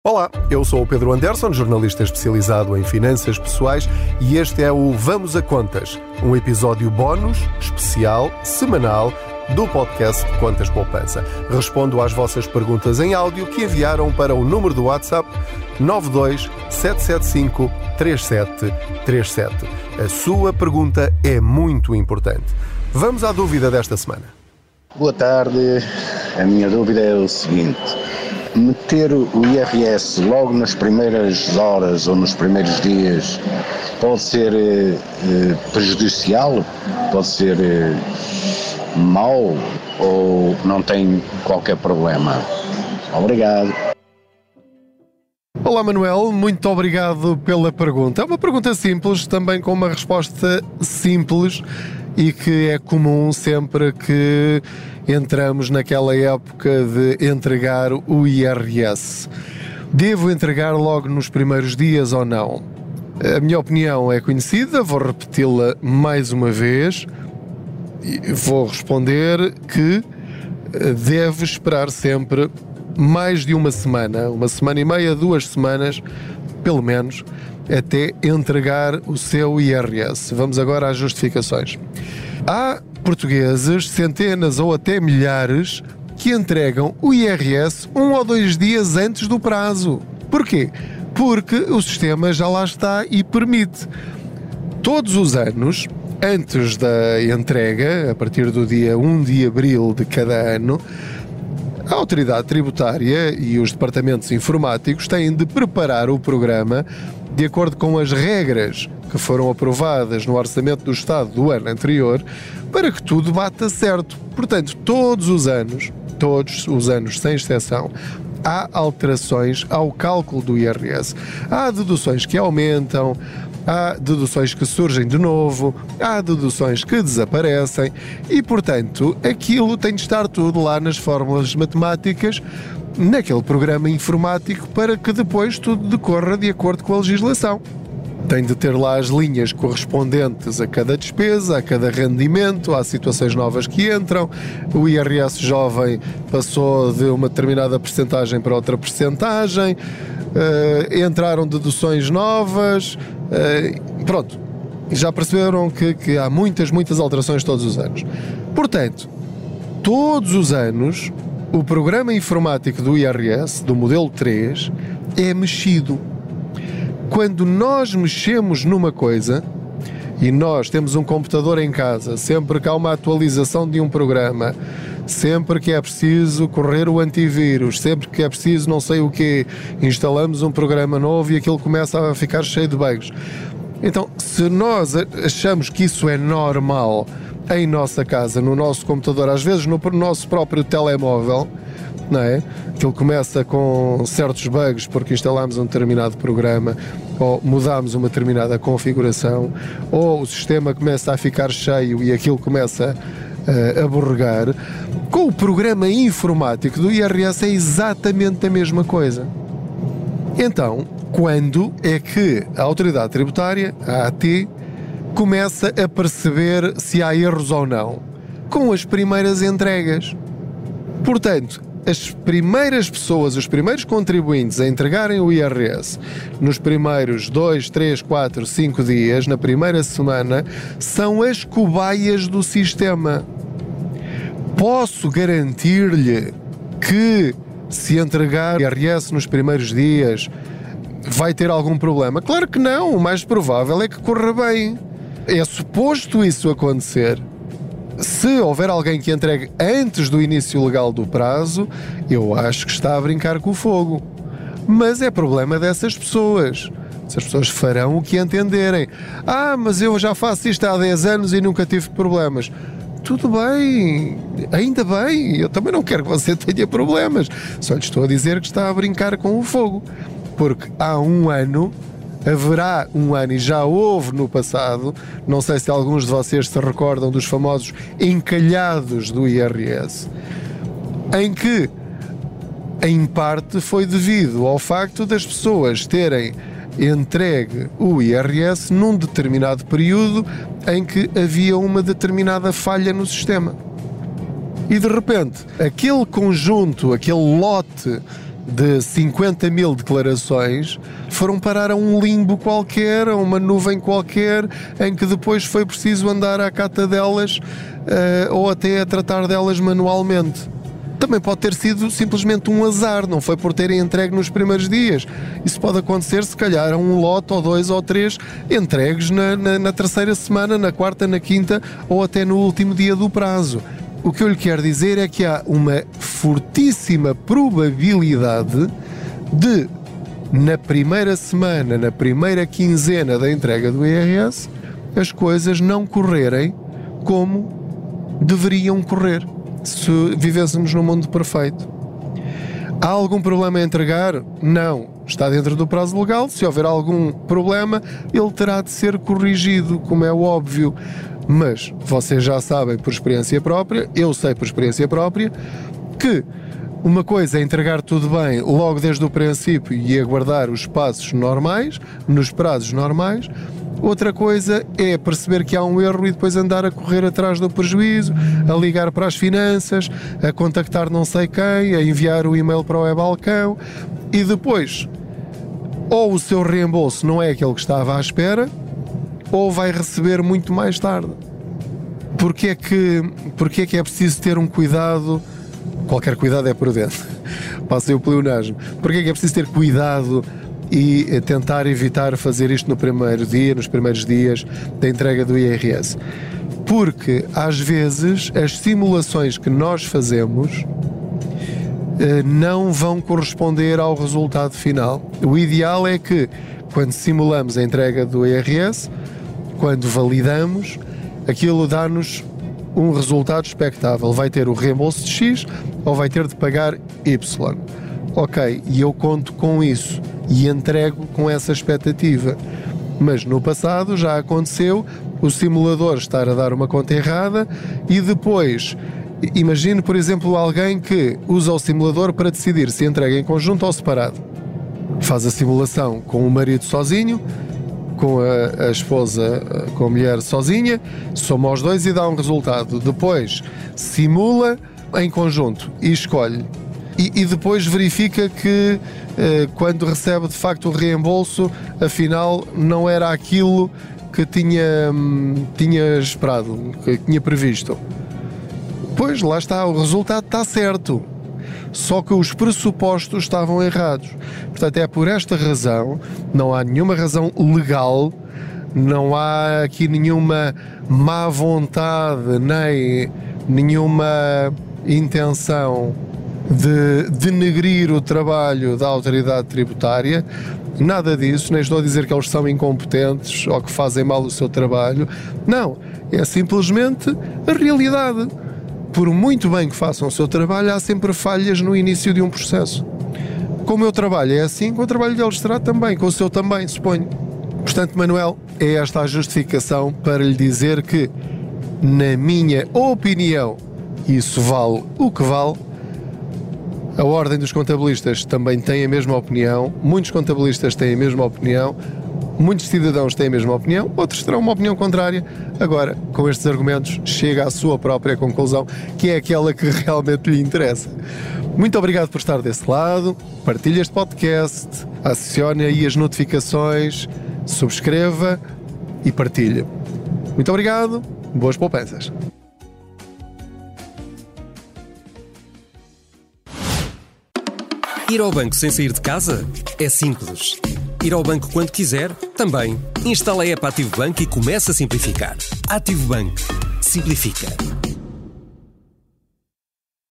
Olá, eu sou o Pedro Anderson, jornalista especializado em finanças pessoais, e este é o Vamos a Contas, um episódio bónus, especial, semanal, do podcast Contas Poupança. Respondo às vossas perguntas em áudio que enviaram para o número do WhatsApp 92 775 3737. A sua pergunta é muito importante. Vamos à dúvida desta semana. Boa tarde. A minha dúvida é o seguinte: meter o IRS logo nas primeiras horas ou nos primeiros dias pode ser prejudicial? Pode ser mau ou não tem qualquer problema? Obrigado. Olá Manuel, muito obrigado pela pergunta. É uma pergunta simples, também com uma resposta simples e que é comum sempre que entramos naquela época de entregar o IRS. Devo entregar logo nos primeiros dias ou não? A minha opinião é conhecida, vou repeti-la mais uma vez e vou responder que deve esperar sempre mais de uma semana e meia, 2 semanas, pelo menos, até entregar o seu IRS. Vamos agora às justificações. Há portugueses, centenas ou até milhares, que entregam o IRS 1 ou 2 dias antes do prazo. Porquê? Porque o sistema já lá está e permite. Todos os anos, antes da entrega, a partir do dia 1 de abril de cada ano, a autoridade tributária e os departamentos informáticos têm de preparar o programa de acordo com as regras que foram aprovadas no Orçamento do Estado do ano anterior, para que tudo bata certo. Portanto, todos os anos, sem exceção, há alterações ao cálculo do IRS. Há deduções que aumentam, há deduções que surgem de novo, há deduções que desaparecem e, portanto, aquilo tem de estar tudo lá nas fórmulas matemáticas, naquele programa informático, para que depois tudo decorra de acordo com a legislação. Tem de ter lá as linhas correspondentes a cada despesa, a cada rendimento, há situações novas que entram. O IRS jovem passou de uma determinada percentagem para outra percentagem, entraram deduções novas, pronto. Já perceberam que há muitas alterações todos os anos. Portanto, todos os anos, o programa informático do IRS, do modelo 3, é mexido. Quando nós mexemos numa coisa, e nós temos um computador em casa, sempre que há uma atualização de um programa, sempre que é preciso correr o antivírus, sempre que é preciso não sei o quê, instalamos um programa novo e aquilo começa a ficar cheio de bugs. Então, se nós achamos que isso é normal em nossa casa, no nosso computador, às vezes no nosso próprio telemóvel, não é? Aquilo começa com certos bugs porque instalámos um determinado programa ou mudámos uma determinada configuração, ou o sistema começa a ficar cheio e aquilo começa a borregar. Com o programa informático do IRS é exatamente a mesma coisa. Então, quando é que a autoridade tributária, a AT, começa a perceber se há erros ou não? Com as primeiras entregas. Portanto, as primeiras pessoas, os primeiros contribuintes a entregarem o IRS nos primeiros 2, 3, 4, 5 dias, na primeira semana, são as cobaias do sistema. Posso garantir-lhe que, se entregar o IRS nos primeiros dias, vai ter algum problema? Claro que não, o mais provável é que corra bem. É suposto isso acontecer. Se houver alguém que entregue antes do início legal do prazo, eu acho que está a brincar com o fogo. Mas é problema dessas pessoas. Essas pessoas farão o que entenderem. Mas eu já faço isto há 10 anos e nunca tive problemas. Tudo bem, ainda bem, eu também não quero que você tenha problemas. Só lhe estou a dizer que está a brincar com o fogo. Porque há um ano, haverá um ano, e já houve no passado, não sei se alguns de vocês se recordam dos famosos encalhados do IRS, em que, em parte, foi devido ao facto das pessoas terem entregue o IRS num determinado período em que havia uma determinada falha no sistema. E de repente, aquele conjunto, aquele lote de 50 mil declarações foram parar a um limbo qualquer, a uma nuvem qualquer, em que depois foi preciso andar à cata delas ou até a tratar delas manualmente. Também pode ter sido simplesmente um azar, não foi por terem entregue nos primeiros dias. Isso pode acontecer, se calhar, a um lote, ou 2 ou 3 entregues na terceira semana, na quarta, na quinta ou até no último dia do prazo. O que eu lhe quero dizer é que há uma fortíssima probabilidade de, na primeira semana, na primeira quinzena da entrega do IRS, as coisas não correrem como deveriam correr, se vivêssemos num mundo perfeito. Há algum problema a entregar? Não. Está dentro do prazo legal. Se houver algum problema, ele terá de ser corrigido, como é óbvio. Mas vocês já sabem por experiência própria, eu sei por experiência própria, que uma coisa é entregar tudo bem logo desde o princípio e aguardar os passos normais, nos prazos normais. Outra coisa é perceber que há um erro e depois andar a correr atrás do prejuízo, a ligar para as finanças, a contactar não sei quem, a enviar o e-mail para o e-balcão e depois ou o seu reembolso não é aquele que estava à espera ou vai receber muito mais tarde. Porquê é que é preciso ter um cuidado? Qualquer cuidado é prudente. Passei o pleonasmo. Porquê é que é preciso ter cuidado e tentar evitar fazer isto no primeiro dia, nos primeiros dias da entrega do IRS? Porque às vezes as simulações que nós fazemos não vão corresponder ao resultado final. O ideal é que, quando simulamos a entrega do IRS, quando validamos, aquilo dá-nos um resultado expectável. Vai ter o reembolso de X ou vai ter de pagar Y. Ok, e eu conto com isso e entrego com essa expectativa. Mas no passado já aconteceu o simulador estar a dar uma conta errada e depois, imagine, por exemplo, alguém que usa o simulador para decidir se entrega em conjunto ou separado. Faz a simulação com o marido sozinho, com a esposa, com a mulher sozinha, soma os dois e dá um resultado. Depois simula em conjunto e escolhe. E depois verifica que quando recebe de facto o reembolso, afinal não era aquilo que tinha esperado, que tinha previsto. Pois, lá está, o resultado está certo. Só que os pressupostos estavam errados. Portanto, é por esta razão, não há nenhuma razão legal, não há aqui nenhuma má vontade, nem nenhuma intenção de denegrir o trabalho da autoridade tributária, nada disso, nem estou a dizer que eles são incompetentes ou que fazem mal o seu trabalho, não, é simplesmente a realidade. Por muito bem que façam o seu trabalho, há sempre falhas no início de um processo. Com o meu trabalho é assim, com o trabalho deles será também, com o seu também, suponho. Portanto, Manuel, é esta a justificação para lhe dizer que, na minha opinião, isso vale o que vale. A Ordem dos Contabilistas também tem a mesma opinião, muitos contabilistas têm a mesma opinião, muitos cidadãos têm a mesma opinião, outros terão uma opinião contrária. Agora, com estes argumentos, chega à sua própria conclusão, que é aquela que realmente lhe interessa. Muito obrigado por estar desse lado, partilhe este podcast, acione aí as notificações, subscreva e partilhe. Muito obrigado, boas poupanças. Ir ao banco sem sair de casa? É simples. Ir ao banco quando quiser? Também. Instala a app Ativo Banco e começa a simplificar. Ativo Banco. Simplifica.